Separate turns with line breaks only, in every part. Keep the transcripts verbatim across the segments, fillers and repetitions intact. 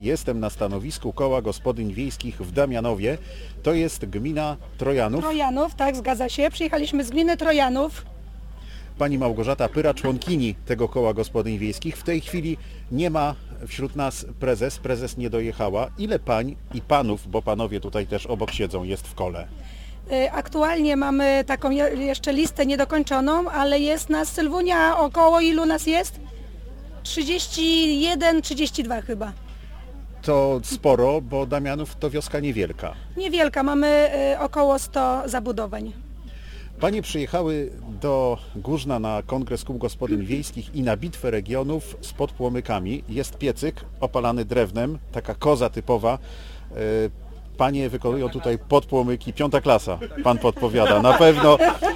Jestem na stanowisku Koła Gospodyń Wiejskich w Damianowie. To jest gmina Trojanów.
Trojanów, tak, zgadza się. Przyjechaliśmy z gminy Trojanów.
Pani Małgorzata Pyra, członkini tego Koła Gospodyń Wiejskich. W tej chwili nie ma wśród nas prezes. Prezes nie dojechała. Ile pań i panów, bo panowie tutaj też obok siedzą, jest w kole?
Aktualnie mamy taką jeszcze listę niedokończoną, ale jest nas, Sylwunia, około ilu nas jest? trzydzieści jeden, trzydzieści dwa chyba.
To sporo, bo Damianów to wioska niewielka.
Niewielka, mamy około sto zabudowań.
Panie przyjechały do Górzna na Kongres Kół Gospodyń Wiejskich i na Bitwę Regionów z podpłomykami. Jest piecyk opalany drewnem, taka koza typowa. Panie wykonują tutaj podpłomyki, piąta klasa, pan podpowiada, na pewno.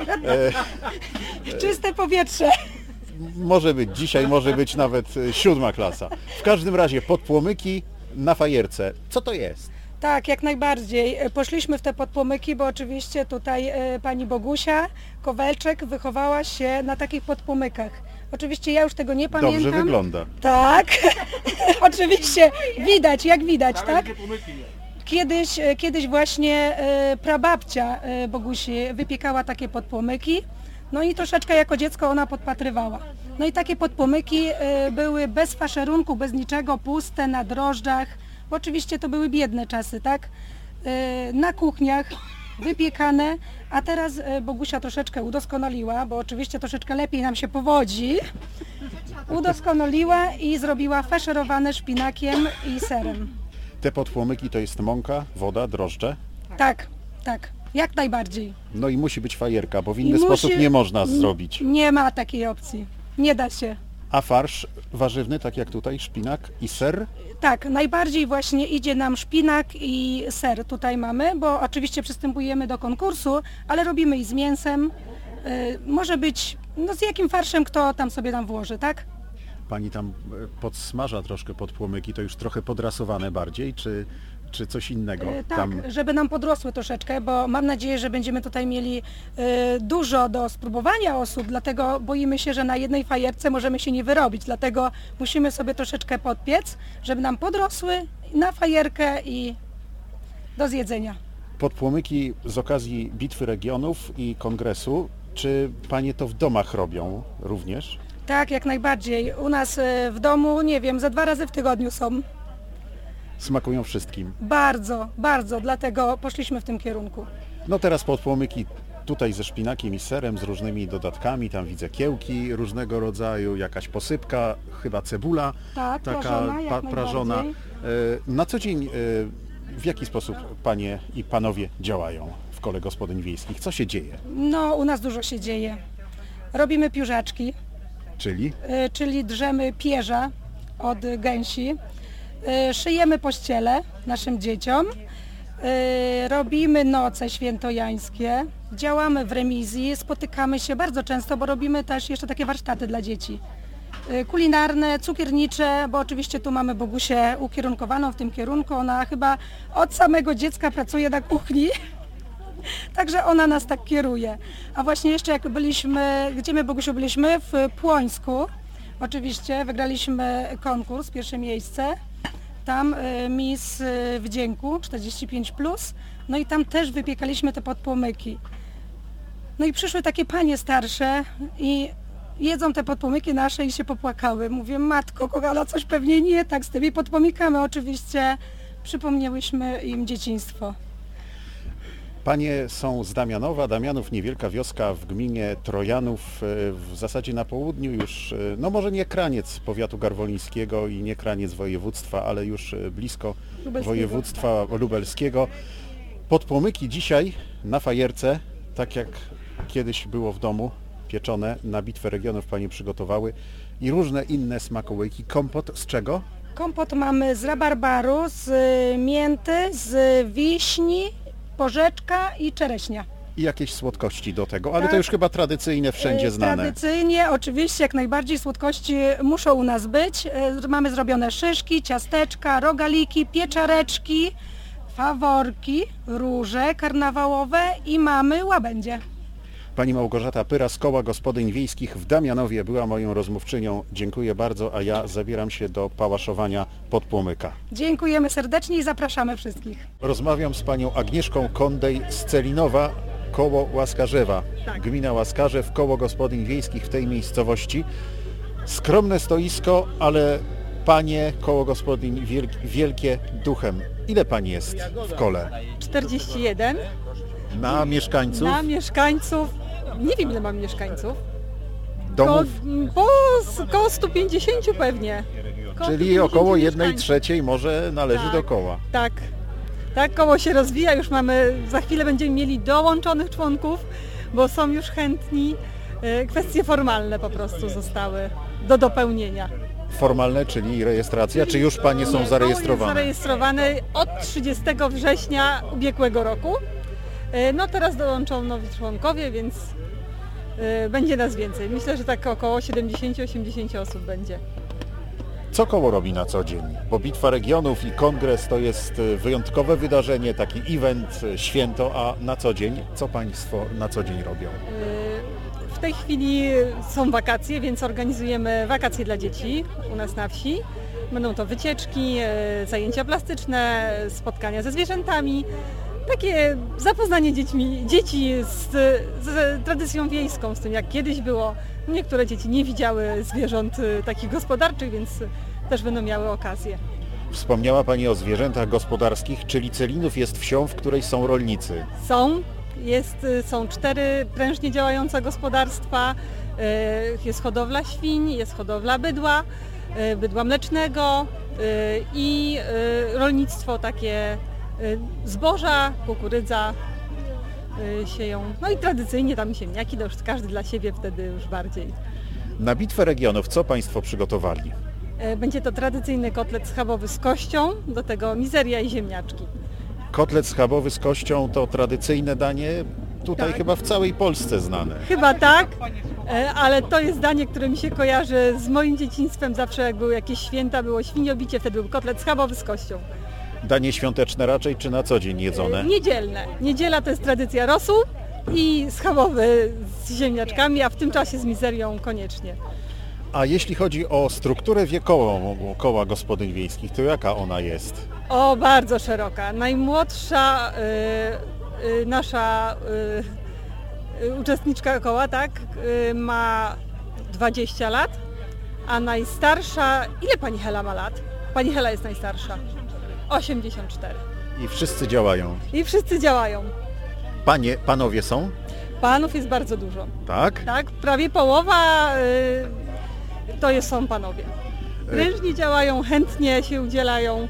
Czyste powietrze.
Może być dzisiaj, może być nawet siódma klasa. W każdym razie podpłomyki na fajerce. Co to jest?
Tak, jak najbardziej. Poszliśmy w te podpłomyki, bo oczywiście tutaj pani Bogusia Kowelczek wychowała się na takich podpłomykach. Oczywiście ja już tego nie pamiętam.
Dobrze wygląda.
Tak, oczywiście widać, jak widać, tak? Kiedyś, kiedyś właśnie prababcia Bogusi wypiekała takie podpłomyki, no i troszeczkę jako dziecko ona podpatrywała. No i takie podpłomyki były bez faszerunku, bez niczego, puste, na drożdżach, bo oczywiście to były biedne czasy, tak? Na kuchniach, wypiekane, a teraz Bogusia troszeczkę udoskonaliła, bo oczywiście troszeczkę lepiej nam się powodzi, udoskonaliła i zrobiła faszerowane szpinakiem i serem.
Te podpłomyki to jest mąka, woda, drożdże?
Tak, tak, jak najbardziej.
No i musi być fajerka, bo w inny
I
sposób
musi...
nie można zrobić.
Nie ma takiej opcji, nie da się.
A farsz warzywny, tak jak tutaj, szpinak i ser?
Tak, najbardziej właśnie idzie nam szpinak i ser tutaj mamy, bo oczywiście przystępujemy do konkursu, ale robimy i z mięsem. Yy, może być, no z jakim farszem kto tam sobie tam włoży, tak?
Pani tam podsmaża troszkę podpłomyki, to już trochę podrasowane bardziej, czy, czy coś innego?
Yy, tak,
tam...
żeby nam podrosły troszeczkę, bo mam nadzieję, że będziemy tutaj mieli yy, dużo do spróbowania osób, dlatego boimy się, że na jednej fajerce możemy się nie wyrobić, dlatego musimy sobie troszeczkę podpiec, żeby nam podrosły na fajerkę i do zjedzenia.
Podpłomyki z okazji Bitwy Regionów i Kongresu, czy panie to w domach robią również?
Tak, jak najbardziej. U nas w domu, nie wiem, za dwa razy w tygodniu są.
Smakują wszystkim?
Bardzo, bardzo, dlatego poszliśmy w tym kierunku.
No teraz podpłomyki tutaj ze szpinakiem i serem, z różnymi dodatkami, tam widzę kiełki różnego rodzaju, jakaś posypka, chyba cebula,
tak,
taka
prażona, jak
pa, prażona. Na co dzień w jaki sposób panie i panowie działają w Kole Gospodyń Wiejskich? Co się dzieje?
No, u nas dużo się dzieje. Robimy pióżaczki.
Czyli?
Czyli drzemy pierza od gęsi, szyjemy pościele naszym dzieciom, robimy noce świętojańskie, działamy w remizji, spotykamy się bardzo często, bo robimy też jeszcze takie warsztaty dla dzieci. Kulinarne, cukiernicze, bo oczywiście tu mamy Bogusię ukierunkowaną w tym kierunku, ona chyba od samego dziecka pracuje na kuchni. Także ona nas tak kieruje. A właśnie jeszcze jak byliśmy, gdzie my Bogusiu byliśmy? W Płońsku. Oczywiście wygraliśmy konkurs, pierwsze miejsce. Tam y, Miss Wdzięku czterdzieści pięć plus. No i tam też wypiekaliśmy te podpłomyki. No i przyszły takie panie starsze i jedzą te podpłomyki nasze i się popłakały. Mówię, matko kochana, coś pewnie nie tak z tymi podpłomykami. Oczywiście przypomniałyśmy im dzieciństwo.
Panie są z Damianowa. Damianów niewielka wioska w gminie Trojanów, w zasadzie na południu już, no może nie kraniec powiatu garwolińskiego i nie kraniec województwa, ale już blisko
Lubelskiego.
województwa lubelskiego. Podpłomyki dzisiaj na fajerce, tak jak kiedyś było w domu, pieczone, na Bitwę Regionów panie przygotowały i różne inne smakołyki. Kompot z czego?
Kompot mamy z rabarbaru, z mięty, z wiśni, porzeczka i czereśnia.
I jakieś słodkości do tego, ale
tak.
To już chyba tradycyjne, wszędzie znane.
Tradycyjnie, oczywiście, jak najbardziej słodkości muszą u nas być. Mamy zrobione szyszki, ciasteczka, rogaliki, pieczareczki, faworki, róże karnawałowe i mamy łabędzie.
Pani Małgorzata Pyra z Koła Gospodyń Wiejskich w Damianowie była moją rozmówczynią. Dziękuję bardzo, a ja zabieram się do pałaszowania podpłomyka.
Dziękujemy serdecznie i zapraszamy wszystkich.
Rozmawiam z panią Agnieszką Kondej z Celinowa, koło Łaskarzewa.
Tak.
Gmina Łaskarzew, Koło Gospodyń Wiejskich w tej miejscowości. Skromne stoisko, ale panie Koło Gospodyń wielkie, wielkie duchem. Ile pani jest w kole?
czterdzieści jeden.
Na mieszkańców?
Na mieszkańców, nie wiem ile mam mieszkańców,
Domów?
Ko, po, koło stu pięćdziesięciu pewnie. Koło
Czyli
stu pięćdziesięciu
około jednej
mieszkańców.
trzeciej może należy
Tak.
do koła.
Tak, tak, koło się rozwija, już mamy, za chwilę będziemy mieli dołączonych członków, bo są już chętni, e, kwestie formalne po prostu zostały do dopełnienia.
Formalne, czyli rejestracja, czy już panie są
Koło jest
zarejestrowane?
zarejestrowane od trzydziestego września ubiegłego roku. E, No teraz dołączą nowi członkowie, więc e, będzie nas więcej. Myślę, że tak około siedemdziesiąt do osiemdziesięciu osób będzie.
Co koło robi na co dzień? Bo Bitwa Regionów i Kongres to jest y, wyjątkowe wydarzenie, taki event, y, święto, a na co dzień, co państwo na co dzień robią?
W tej chwili są wakacje, więc organizujemy wakacje dla dzieci u nas na wsi. Będą to wycieczki, e, zajęcia plastyczne, spotkania ze zwierzętami. Takie zapoznanie dziećmi, dzieci z, z tradycją wiejską, z tym jak kiedyś było. Niektóre dzieci nie widziały zwierząt e, takich gospodarczych, więc też będą miały okazję.
Wspomniała pani o zwierzętach gospodarskich, czyli Celinów jest wsią, w której są rolnicy.
Są, jest, są cztery prężnie działające gospodarstwa, e, jest hodowla świń, jest hodowla bydła, e, bydła mlecznego e, i e, rolnictwo takie e, zboża, kukurydza e, sieją. No i tradycyjnie tam ziemniaki, to już każdy dla siebie wtedy już bardziej.
Na Bitwę Regionów co państwo przygotowali?
E, Będzie to tradycyjny kotlet schabowy z kością, do tego mizeria i ziemniaczki.
Kotlet schabowy z kością to tradycyjne danie, tutaj
Tak.
chyba w całej Polsce znane.
Chyba tak, e, ale to jest danie, które mi się kojarzy z moim dzieciństwem. Zawsze jak były jakieś święta, było świniobicie, wtedy był kotlet schabowy z kością.
Danie świąteczne raczej, czy na co dzień jedzone?
E, Niedzielne. Niedziela to jest tradycja rosół i schabowy z ziemniaczkami, a w tym czasie z mizerią koniecznie.
A jeśli chodzi o strukturę wiekową Koła Gospodyń Wiejskich, to jaka ona jest?
O, bardzo szeroka. Najmłodsza y, y, nasza y, y, uczestniczka koła, tak, y, ma dwadzieścia lat, a najstarsza, ile pani Hela ma lat? Pani Hela jest najstarsza. osiemdziesiąt cztery.
I wszyscy działają.
I wszyscy działają.
Panie, panowie są?
Panów jest bardzo dużo.
Tak?
Tak, prawie połowa y, to jest, są panowie. Prężnie działają, chętnie się udzielają.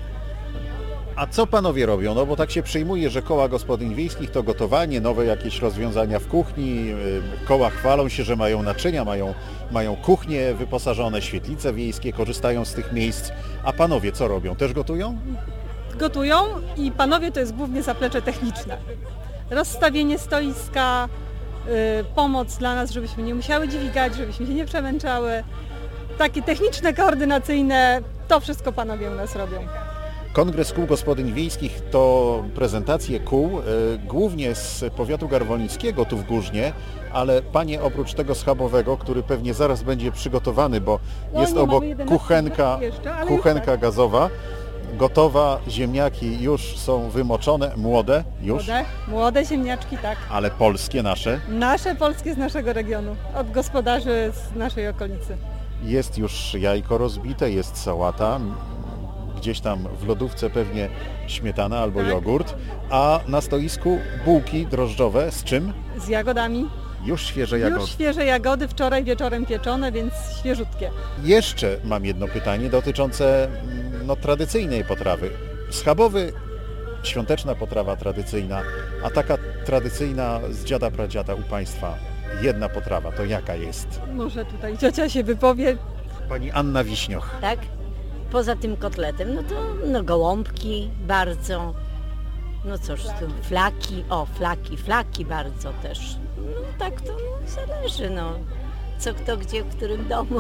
A co panowie robią? No bo tak się przyjmuje, że koła gospodyń wiejskich to gotowanie, nowe jakieś rozwiązania w kuchni, y, koła chwalą się, że mają naczynia, mają, mają kuchnie wyposażone, świetlice wiejskie, korzystają z tych miejsc. A panowie co robią? Też gotują?
Gotują i panowie to jest głównie zaplecze techniczne. Rozstawienie stoiska, y, pomoc dla nas, żebyśmy nie musiały dźwigać, żebyśmy się nie przemęczały. Takie techniczne, koordynacyjne, to wszystko panowie u nas robią.
Kongres Kół Gospodyń Wiejskich to prezentacje kół, y, głównie z powiatu garwolińskiego tu w Górznie, ale panie oprócz tego schabowego, który pewnie zaraz będzie przygotowany, bo
No,
jest
nie
obok
mamy jedenastki
kuchenka,
jeszcze, ale już
kuchenka
tak.
gazowa, gotowa, ziemniaki już są wymoczone, młode już,
Młode, młode ziemniaczki, tak.
ale polskie nasze.
Nasze polskie z naszego regionu, od gospodarzy z naszej okolicy.
Jest już jajko rozbite, jest sałata, gdzieś tam w lodówce pewnie śmietana albo
Tak.
jogurt, a na stoisku bułki drożdżowe z czym?
Z jagodami.
Już świeże jagody.
Już świeże jagody, wczoraj wieczorem pieczone, więc świeżutkie.
Jeszcze mam jedno pytanie dotyczące mm, no, tradycyjnej potrawy. Schabowy, świąteczna potrawa tradycyjna, a taka tradycyjna z dziada pradziada u Państwa, jedna potrawa, to jaka jest?
Może tutaj ciocia się wypowie.
Pani Anna Wiśnioch.
Tak? Poza tym kotletem, no to no gołąbki bardzo, no cóż tu, flaki, o flaki, flaki bardzo też. No tak to no, zależy, no. Co kto gdzie, w którym domu.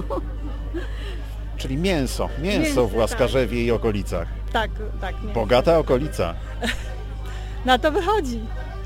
Czyli mięso, mięso
Mięso,
w Łaskarzewie i okolicach.
Tak, tak. Nie.
Bogata okolica.
Na to wychodzi.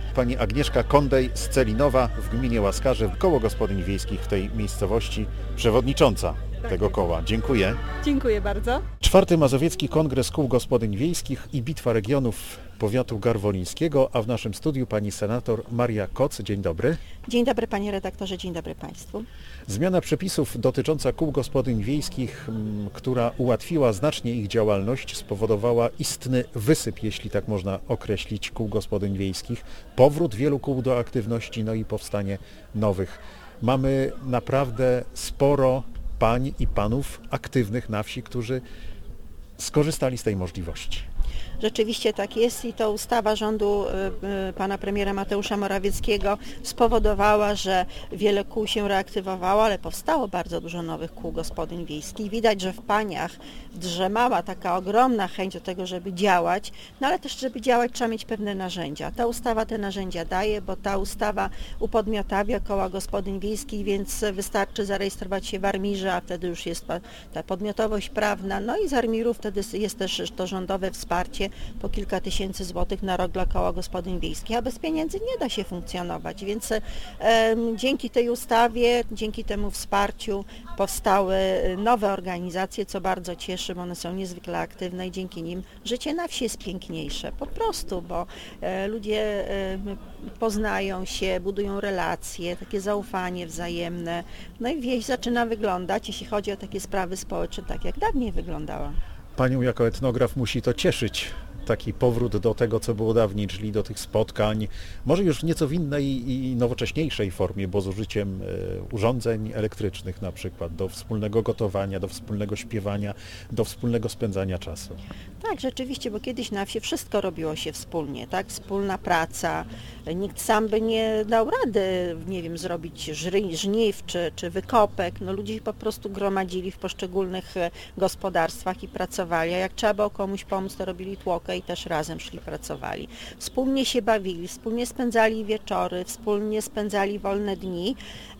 Pani Agnieszka Kondej z Celinowa w gminie Łaskarze, koło gospodyń wiejskich w tej miejscowości, przewodnicząca tego koła. Dziękuję.
Dziękuję bardzo.
Czwarty Mazowiecki Kongres Kół Gospodyń Wiejskich i Bitwa Regionów Powiatu Garwolińskiego, a w naszym studiu pani senator Maria Koc. Dzień dobry.
Dzień dobry panie redaktorze, dzień dobry państwu.
Zmiana przepisów dotycząca kół gospodyń wiejskich, m, która ułatwiła znacznie ich działalność, spowodowała istny wysyp, jeśli tak można określić, kół gospodyń wiejskich, powrót wielu kół do aktywności, no i powstanie nowych. Mamy naprawdę sporo pań i panów aktywnych na wsi, którzy skorzystali z tej możliwości.
Rzeczywiście tak jest i to ustawa rządu y, y, pana premiera Mateusza Morawieckiego spowodowała, że wiele kół się reaktywowało, ale powstało bardzo dużo nowych kół gospodyń wiejskich. Widać, że w paniach drzemała taka ogromna chęć do tego, żeby działać, no ale też, żeby działać, trzeba mieć pewne narzędzia. Ta ustawa te narzędzia daje, bo ta ustawa upodmiotawia koła gospodyń wiejskich, więc wystarczy zarejestrować się w ARMiRze, a wtedy już jest ta podmiotowość prawna, no i z ARMiRu wtedy jest też to rządowe wsparcie po kilka tysięcy złotych na rok dla koła gospodyń wiejskich, a bez pieniędzy nie da się funkcjonować, więc e, dzięki tej ustawie, dzięki temu wsparciu powstały nowe organizacje, co bardzo cieszy, bo one są niezwykle aktywne i dzięki nim życie na wsi jest piękniejsze, po prostu, bo e, ludzie e, poznają się, budują relacje, takie zaufanie wzajemne, no i wieś zaczyna wyglądać, jeśli chodzi o takie sprawy społeczne, tak jak dawniej wyglądała.
Panią jako etnograf musi to cieszyć, taki powrót do tego, co było dawniej, czyli do tych spotkań, może już w nieco w innej i nowocześniejszej formie, bo z użyciem urządzeń elektrycznych na przykład, do wspólnego gotowania, do wspólnego śpiewania, do wspólnego spędzania czasu.
Tak, rzeczywiście, bo kiedyś na wsi wszystko robiło się wspólnie, tak? Wspólna praca, nikt sam by nie dał rady, nie wiem, zrobić żry, żniw czy, czy wykopek, no ludzie się po prostu gromadzili w poszczególnych gospodarstwach i pracowali, a jak trzeba było komuś pomóc, to robili tłokę i też razem szli, pracowali. Wspólnie się bawili, wspólnie spędzali wieczory, wspólnie spędzali wolne dni,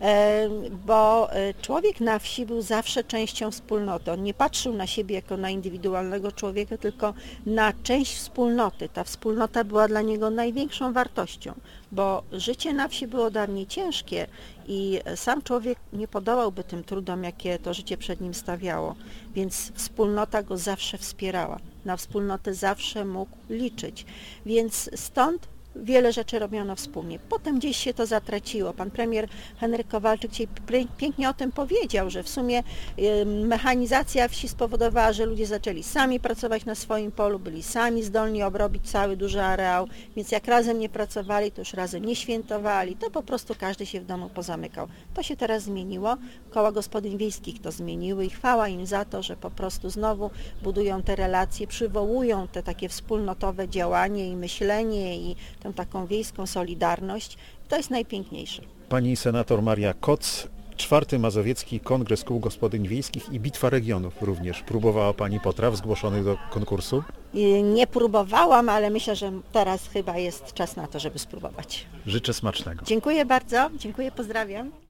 bo człowiek na wsi był zawsze częścią wspólnoty. On nie patrzył na siebie jako na indywidualnego człowieka, tylko na część wspólnoty. Ta wspólnota była dla niego największą wartością, bo życie na wsi było dawniej ciężkie i sam człowiek nie podołałby tym trudom, jakie to życie przed nim stawiało, więc wspólnota go zawsze wspierała. Na wspólnotę zawsze mógł liczyć, więc stąd wiele rzeczy robiono wspólnie. Potem gdzieś się to zatraciło. Pan premier Henryk Kowalczyk dzisiaj pięknie o tym powiedział, że w sumie mechanizacja wsi spowodowała, że ludzie zaczęli sami pracować na swoim polu, byli sami zdolni obrobić cały duży areał, więc jak razem nie pracowali, to już razem nie świętowali, to po prostu każdy się w domu pozamykał. To się teraz zmieniło. Koła gospodyń wiejskich to zmieniły i chwała im za to, że po prostu znowu budują te relacje, przywołują te takie wspólnotowe działanie i myślenie i tę taką wiejską solidarność. To jest najpiękniejsze.
Pani senator Maria Koc, czwarty Mazowiecki Kongres Kół Gospodyń Wiejskich i Bitwa Regionów również. Próbowała Pani potraw zgłoszonych do konkursu?
Nie próbowałam, ale myślę, że teraz chyba jest czas na to, żeby spróbować.
Życzę smacznego.
Dziękuję bardzo, dziękuję, pozdrawiam.